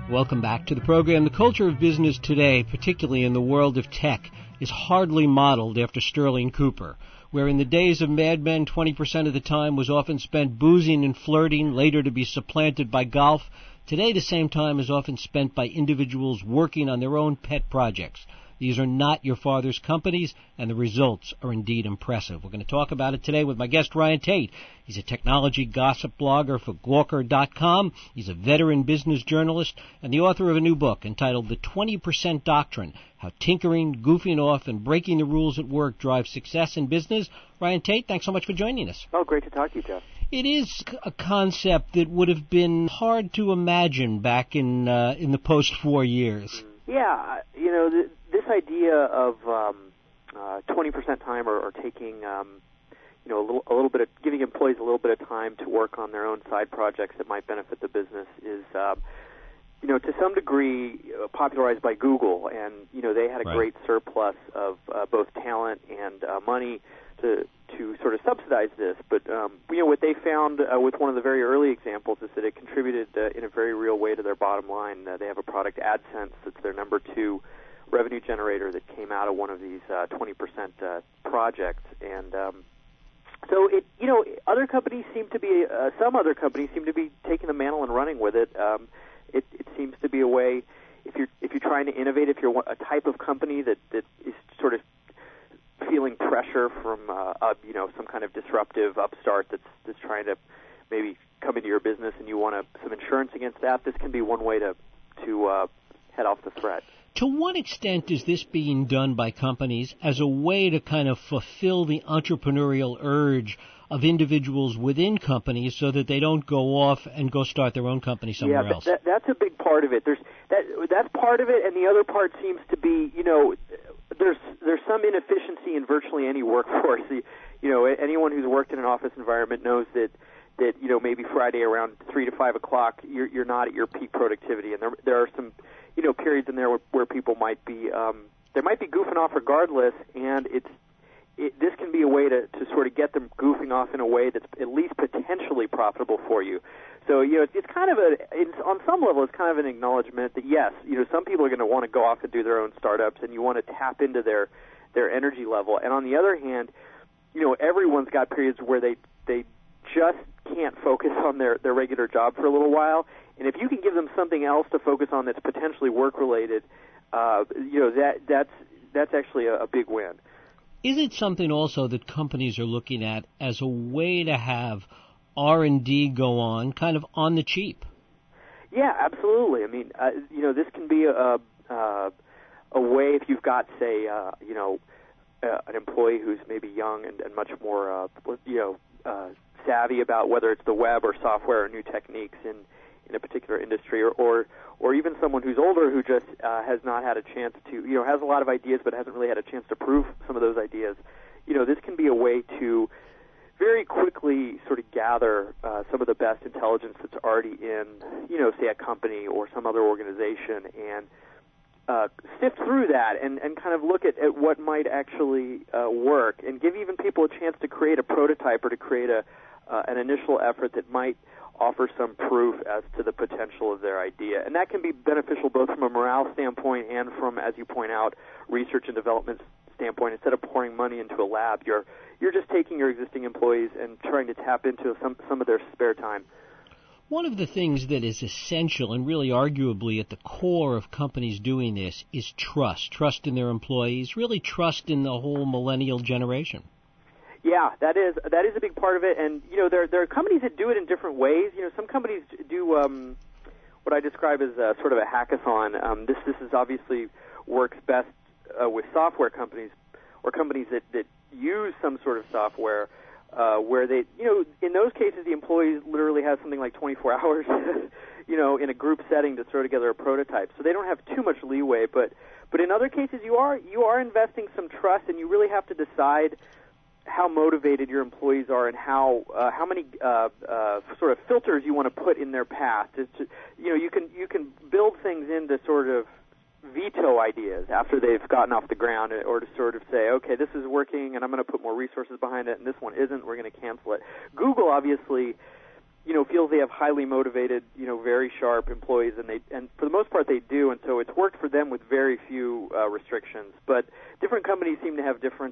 Welcome back to the program. The culture of business today, particularly in the world of tech, is hardly modeled after Sterling Cooper, where in the days of Mad Men, 20% of the time was often spent boozing and flirting, later to be supplanted by golf. Today, the same time is often spent by individuals working on their own pet projects. These are not your father's companies, and the results are indeed impressive. We're going to talk about it today with my guest, Ryan Tate. He's a technology gossip blogger for Gawker.com. He's a veteran business journalist and the author of a new book entitled The 20% Doctrine, How Tinkering, Goofing Off, and Breaking the Rules at Work Drive Success in Business. Ryan Tate, thanks so much for joining us. Oh, great to talk to you, Jeff. It is a concept that would have been hard to imagine back in the post-war years. Yeah, this idea of 20% time or taking, a little bit of giving employees a little bit of time to work on their own side projects that might benefit the business is, to some degree popularized by Google, and they had a great surplus of both talent and money to sort of subsidize this. But what they found with one of the very early examples is that it contributed in a very real way to their bottom line. They have a product, AdSense, that's their number 2 revenue generator that came out of one of these 20% projects. And so other companies seem to be some other companies seem to be taking the mantle and running with it. It seems to be a way, if you're trying to innovate, if you're a type of company that is sort of feeling pressure from some kind of disruptive upstart that's trying to maybe come into your business, and you want some insurance against that, this can be one way to head off the threat. To what extent is this being done by companies as a way to kind of fulfill the entrepreneurial urge of individuals within companies so that they don't go off and go start their own company somewhere else? That's a big part of it. That's part of it, and the other part seems to be, there's some inefficiency in virtually any workforce. Anyone who's worked in an office environment knows that maybe Friday around 3 to 5 o'clock you're not at your peak productivity, and there are some periods in there where people might be goofing off regardless, and this can be a way to sort of get them goofing off in a way that's at least potentially profitable for you. So it's kind of on some level it's kind of an acknowledgement that yes, some people are going to want to go off and do their own startups, and you want to tap into their energy level. And on the other hand, everyone's got periods where they just can't focus on their regular job for a little while. And if you can give them something else to focus on that's potentially work-related, that's actually a big win. Is it something also that companies are looking at as a way to have R&D go on, kind of on the cheap? Yeah, absolutely. I mean, this can be a way if you've got, say, an employee who's maybe young and much more, savvy about whether it's the web or software or new techniques in a particular industry, or even someone who's older who just has not had a chance to, has a lot of ideas but hasn't really had a chance to prove some of those ideas. This can be a way to very quickly sort of gather some of the best intelligence that's already in, say a company or some other organization, and sift through that and kind of look at what might actually work, and give even people a chance to create a prototype or to create an initial effort that might offer some proof as to the potential of their idea. And that can be beneficial both from a morale standpoint and from, as you point out, research and development standpoint. Instead of pouring money into a lab, you're just taking your existing employees and trying to tap into some of their spare time. One of the things that is essential and really arguably at the core of companies doing this is trust. Trust in their employees, really trust in the whole millennial generation. Yeah, that is a big part of it, and there are companies that do it in different ways. Some companies do what I describe as sort of a hackathon. This is obviously works best with software companies or companies that use some sort of software where they, in those cases the employees literally have something like 24 hours, in a group setting to throw together a prototype. So they don't have too much leeway, but in other cases you are investing some trust, and you really have to decide how motivated your employees are and how many sort of filters you want to put in their path. You can build things in to sort of veto ideas after they've gotten off the ground, or to sort of say, okay, this is working and I'm going to put more resources behind it, and this one isn't, we're going to cancel it. Google obviously, feels they have highly motivated, very sharp employees, and for the most part they do, and so it's worked for them with very few restrictions. But different companies seem to have different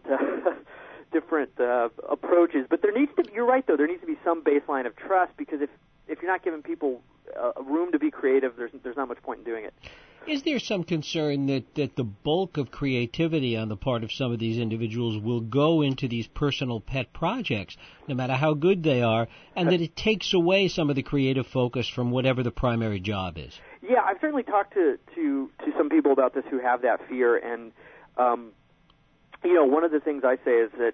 approaches. But you're right though, there needs to be some baseline of trust, because if you're not giving people room to be creative, there's not much point in doing it. Is there some concern that the bulk of creativity on the part of some of these individuals will go into these personal pet projects, no matter how good they are, and that it takes away some of the creative focus from whatever the primary job is? Yeah, I've certainly talked to some people about this who have that fear, and one of the things I say is that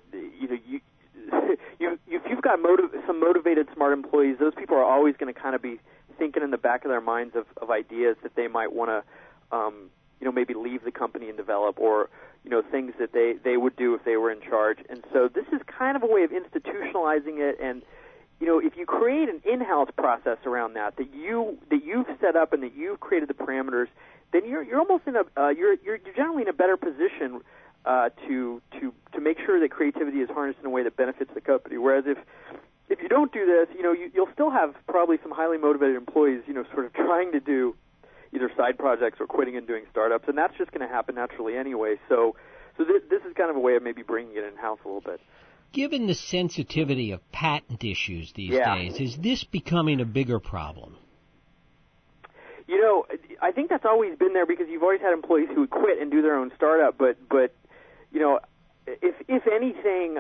if you've got some motivated, smart employees, those people are always going to kind of be thinking in the back of their minds of ideas that they might want to, maybe leave the company and develop, or, things that they would do if they were in charge. And so this is kind of a way of institutionalizing it. And, if you create an in-house process around that you've set up and that you've created the parameters, then you're almost you're generally in a better position to make sure that creativity is harnessed in a way that benefits the company. Whereas if you don't do this, you'll still have probably some highly motivated employees, sort of trying to do either side projects or quitting and doing startups, and that's just going to happen naturally anyway. So this is kind of a way of maybe bringing it in-house a little bit. Given the sensitivity of patent issues these days, is this becoming a bigger problem? I think that's always been there, because you've always had employees who would quit and do their own startup, but if anything,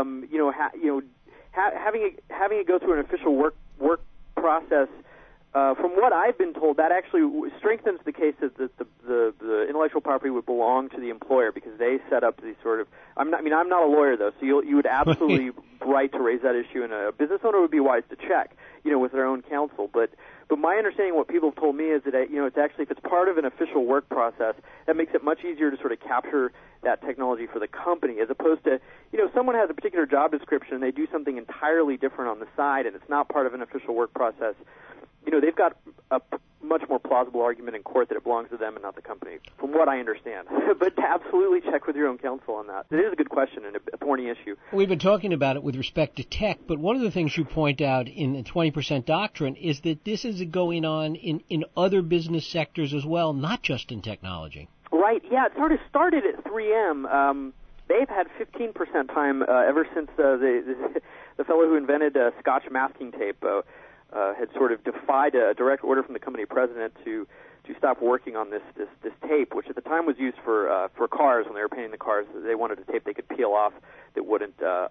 having it go through an official work process, from what I've been told, that actually strengthens the case that the intellectual property would belong to the employer, because they set up these sort of. I'm not a lawyer though, so you would absolutely right to raise that issue, and a business owner would be wise to check, with their own counsel. But my understanding, what people have told me, is that it's actually, if it's part of an official work process, that makes it much easier to sort of capture that technology for the company, as opposed to, someone has a particular job description and they do something entirely different on the side, and it's not part of an official work process. They've got a much more plausible argument in court that it belongs to them and not the company, from what I understand. But absolutely check with your own counsel on that. It is a good question and a thorny issue. We've been talking about it with respect to tech, but one of the things you point out in the 20% doctrine is that this is going on in other business sectors as well, not just in technology. Right, yeah, it sort of started at 3M. They've had 15% time ever since the fellow who invented Scotch masking tape had sort of defied a direct order from the company president to stop working on this tape, which at the time was used for cars when they were painting the cars. They wanted a tape they could peel off that wouldn't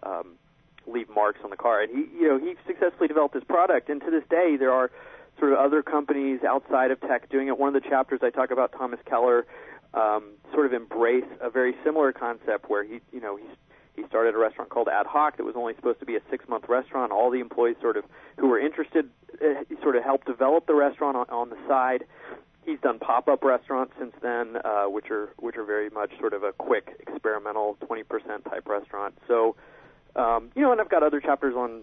leave marks on the car. And he successfully developed this product, and to this day there are sort of other companies outside of tech doing it. One of the chapters I talk about, Thomas Keller, sort of embrace a very similar concept where he started a restaurant called Ad Hoc that was only supposed to be a 6-month restaurant. All the employees who were interested sort of helped develop the restaurant on the side. He's done pop-up restaurants since then, which are very much sort of a quick experimental 20% type restaurant. So, and I've got other chapters on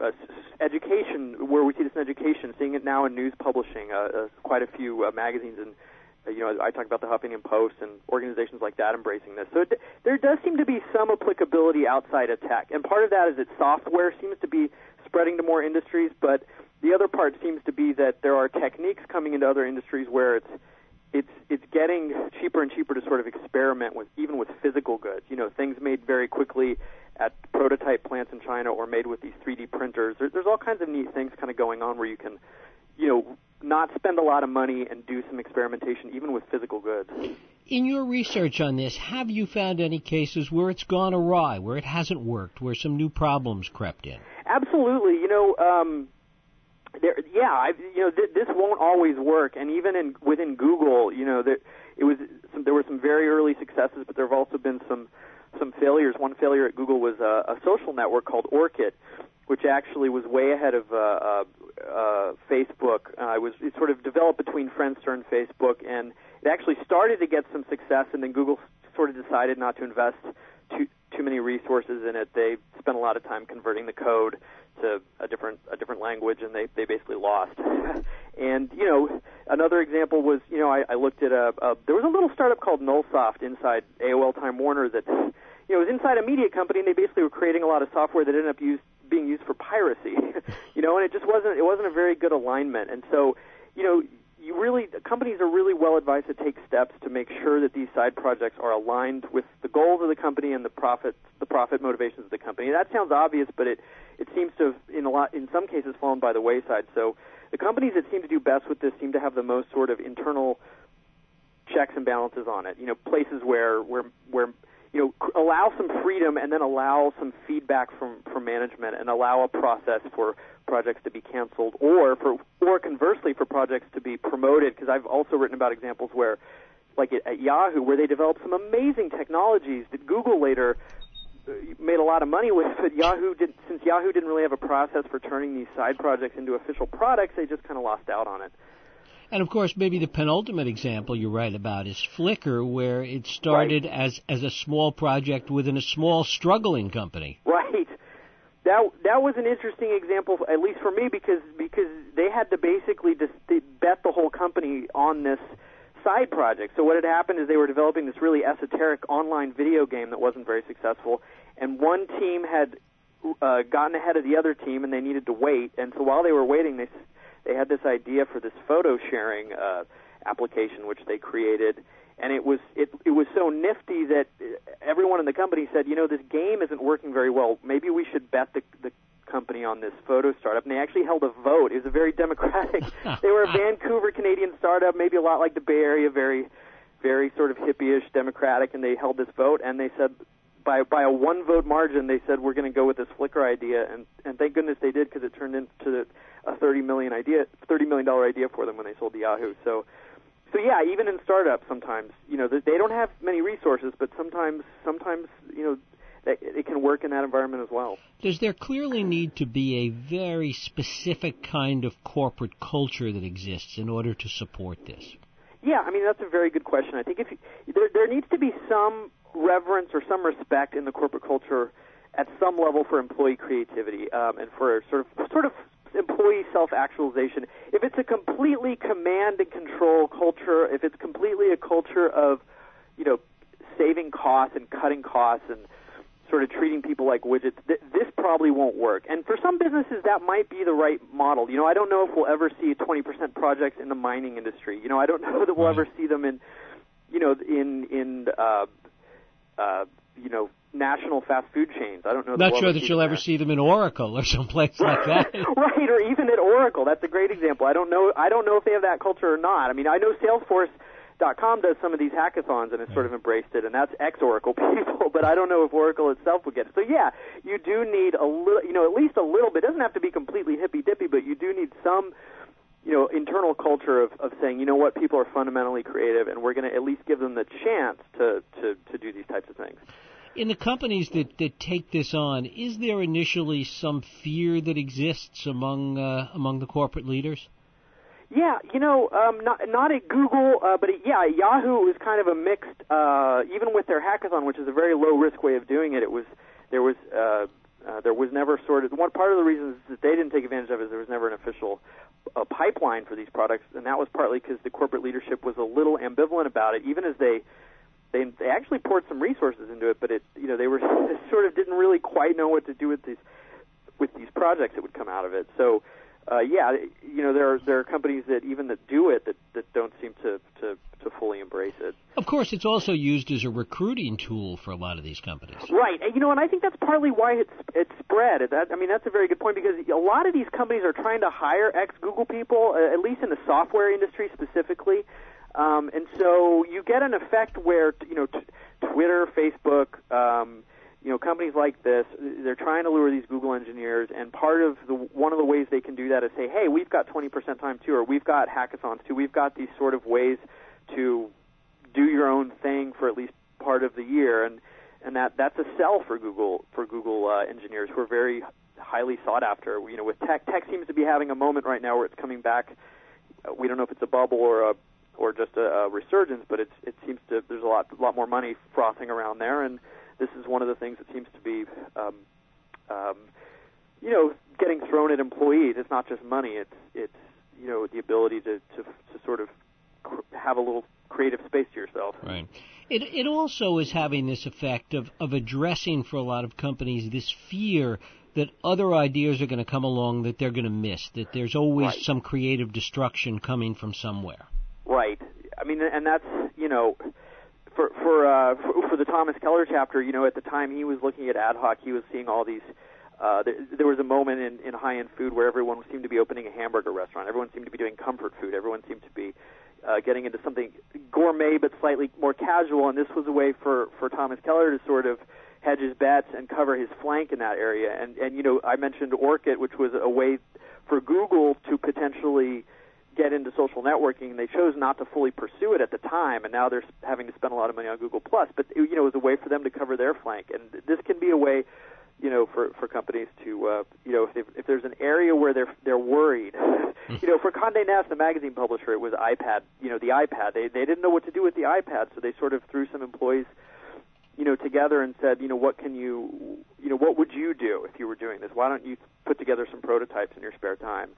education, where we see this in education, seeing it now in news publishing, quite a few magazines and. I talk about the Huffington Post and organizations like that embracing this. So there does seem to be some applicability outside of tech, and part of that is that software seems to be spreading to more industries, but the other part seems to be that there are techniques coming into other industries where it's getting cheaper and cheaper to sort of experiment with, even with physical goods. Things made very quickly at prototype plants in China or made with these 3D printers. There's all kinds of neat things kind of going on where you can, not spend a lot of money and do some experimentation, even with physical goods. In your research on this, have you found any cases where it's gone awry, where it hasn't worked, where some new problems crept in? Absolutely. This won't always work, and even within Google, there were some very early successes, but there have also been some failures. One failure at Google was a social network called Orkut, which actually was way ahead of Facebook. It sort of developed between Friendster and Facebook, and it actually started to get some success, and then Google sort of decided not to invest too many resources in it. They spent a lot of time converting the code to a different language, and they basically lost. And another example was I looked at there was a little startup called Nullsoft inside AOL Time Warner that was inside a media company, and they basically were creating a lot of software that ended up being used for piracy, you know, and it wasn't a very good alignment. And so, you know, companies are really well advised to take steps to make sure that these side projects are aligned with the goals of the company and the profit motivations of the company. That sounds obvious, but it seems to have in some cases fallen by the wayside. So the companies that seem to do best with this seem to have the most sort of internal checks and balances on it. You know, places where you know, allow some freedom and then allow some feedback from management and allow a process for projects to be canceled or conversely for projects to be promoted, because I've also written about examples where, like at Yahoo, where they developed some amazing technologies that Google later made a lot of money with, but since Yahoo didn't really have a process for turning these side projects into official products, they just kind of lost out on it. And, of course, maybe the penultimate example you write about is Flickr, where it started as a small project within a small, struggling company. Right. That was an interesting example, at least for me, because they had to basically bet the whole company on this side project. So what had happened is they were developing this really esoteric online video game that wasn't very successful, and one team had gotten ahead of the other team, and they needed to wait. And so while they were waiting, they had this idea for this photo sharing application which they created, and it was so nifty that everyone in the company said, you know, this game isn't working very well. Maybe we should bet the company on this photo startup. And they actually held a vote. It was a very democratic. They were a Vancouver Canadian startup, maybe a lot like the Bay Area, very, very sort of hippie-ish democratic. And they held this vote, and they said, by a one-vote margin, they said, we're going to go with this Flickr idea. And thank goodness they did, because it turned into a $30 million idea for them when they sold to Yahoo. So yeah, even in startups, sometimes, you know, they don't have many resources, but sometimes, you know, it can work in that environment as well. Does there clearly need to be a very specific kind of corporate culture that exists in order to support this? Yeah, I mean, that's a very good question. I think there needs to be some reverence or some respect in the corporate culture at some level for employee creativity and for sort of employee self-actualization. If it's a completely command and control culture, if it's completely a culture of, you know, saving costs and cutting costs and sort of treating people like widgets, this probably won't work. And for some businesses, that might be the right model. You know, I don't know if we'll ever see 20% projects in the mining industry. You know, I don't know that we'll ever see them in, you know, you know, national fast food chains. I don't know. Not sure that you'll ever see them in Oracle or someplace like that. Right, or even at Oracle. That's a great example. I don't know if they have that culture or not. I mean, I know Salesforce.com does some of these hackathons and has sort of embraced it, and that's ex-Oracle people, but I don't know if Oracle itself would get it. So yeah, you do need a little, you know, at least a little bit. It doesn't have to be completely hippy-dippy, but you do need some, you know, internal culture of saying, you know what, people are fundamentally creative, and we're going to at least give them the chance to do these types of things. In the companies that take this on, is there initially some fear that exists among the corporate leaders? Yeah, you know, not at Google, but at Yahoo was kind of a mixed. Even with their hackathon, which is a very low risk way of doing it, there was never sort of one part of the reasons that they didn't take advantage of it is there was never an official pipeline for these products, and that was partly because the corporate leadership was a little ambivalent about it, even as they actually poured some resources into it, but they were sort of didn't really quite know what to do with these projects that would come out of it. So you know, there are companies that even that do it that don't seem to fully embrace it. Of course, it's also used as a recruiting tool for a lot of these companies. Right, and you know, and I think that's partly why it's spread. I mean, that's a very good point, because a lot of these companies are trying to hire ex-Google people, at least in the software industry specifically. And so you get an effect where, you know, Twitter, Facebook, you know, companies like this, they're trying to lure these Google engineers, and one of the ways they can do that is say, hey, we've got 20% time too, or we've got hackathons too, we've got these sort of ways to do your own thing for at least part of the year, and that's a sell for Google engineers who are very highly sought after. You know, with tech seems to be having a moment right now where it's coming back. We don't know if it's a bubble or just a resurgence, but it seems to there's a lot more money frothing around there, and this is one of the things that seems to be, you know, getting thrown at employees. It's not just money; it's you know, the ability to sort of have a little creative space to yourself. Right. It also is having this effect of addressing for a lot of companies this fear that other ideas are going to come along that they're going to miss, that there's always some creative destruction coming from somewhere. Right. I mean, and that's, for the Thomas Keller chapter, at the time he was looking at ad hoc, he was seeing all these. There was a moment in high-end food where everyone seemed to be opening a hamburger restaurant. Everyone seemed to be doing comfort food. Everyone seemed to be getting into something gourmet but slightly more casual, and this was a way for Thomas Keller to sort of hedge his bets and cover his flank in that area. And I mentioned Orkut, which was a way for Google to potentially get into social networking. They chose not to fully pursue it at the time, and now they're having to spend a lot of money on Google+. But, it was a way for them to cover their flank. And this can be a way, for companies to, if there's an area where they're worried. For Condé Nast, the magazine publisher, it was iPad, the iPad. They didn't know what to do with the iPad, so they sort of threw some employees together and said, what would you do if you were doing this? Why don't you put together some prototypes in your spare time?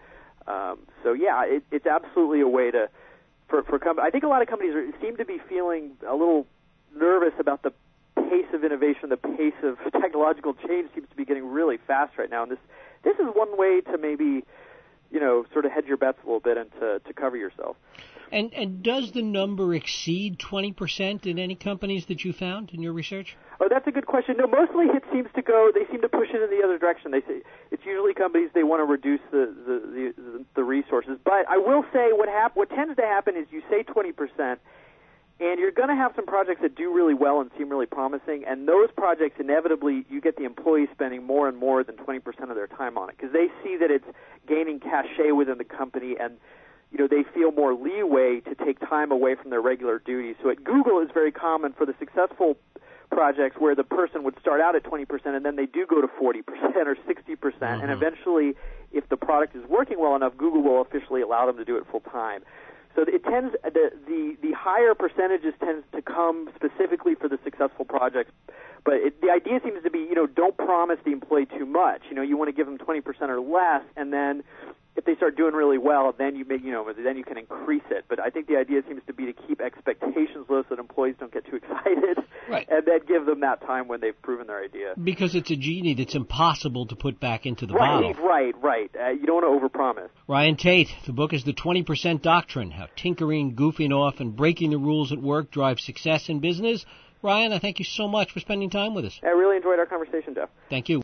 It's absolutely a way for companies. I think a lot of companies seem to be feeling a little nervous about the pace of innovation, the pace of technological change seems to be getting really fast right now. And this is one way to maybe, sort of hedge your bets a little bit and to cover yourself. And does the number exceed 20% in any companies that you found in your research? Oh, that's a good question. No, mostly they seem to push it in the other direction. They say it's usually companies, they want to reduce the resources. But I will say what tends to happen is you say 20%, and you're going to have some projects that do really well and seem really promising, and those projects inevitably you get the employees spending more and more than 20% of their time on it because they see that it's gaining cachet within the company, and they feel more leeway to take time away from their regular duties. So at Google, it's very common for the successful projects where the person would start out at 20% and then they do go to 40% or 60%, and eventually, if the product is working well enough, Google will officially allow them to do it full time. So it tends the higher percentages tends to come specifically for the successful projects, but the idea seems to be don't promise the employee too much. You want to give them 20% or less, and then if they start doing really well, then then you can increase it. But I think the idea seems to be to keep expectations low so that employees don't get too excited, and then give them that time when they've proven their idea. Because it's a genie that's impossible to put back into the bottle. Right. You don't want to overpromise. Ryan Tate, the book is The 20% Doctrine, How Tinkering, Goofing Off, and Breaking the Rules at Work Drive Success in Business. Ryan, I thank you so much for spending time with us. I really enjoyed our conversation, Jeff. Thank you.